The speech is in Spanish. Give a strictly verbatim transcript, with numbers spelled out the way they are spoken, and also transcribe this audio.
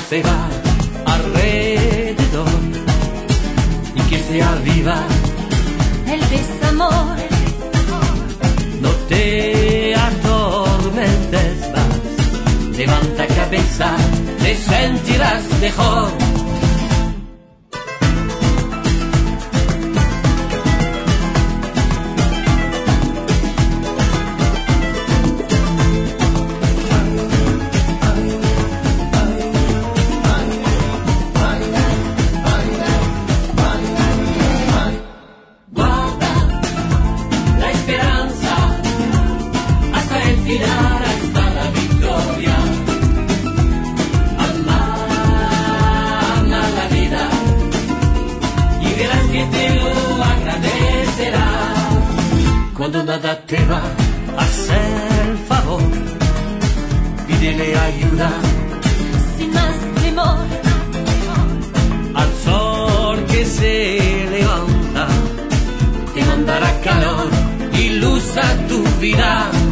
se va alrededor y que se aviva el desamor. No te atormentes más, levanta cabeza, te sentirás mejor. Cuando nada te va a hacer favor, pídele ayuda sin más temor al sol que se levanta, te mandará calor y luz a tu vida.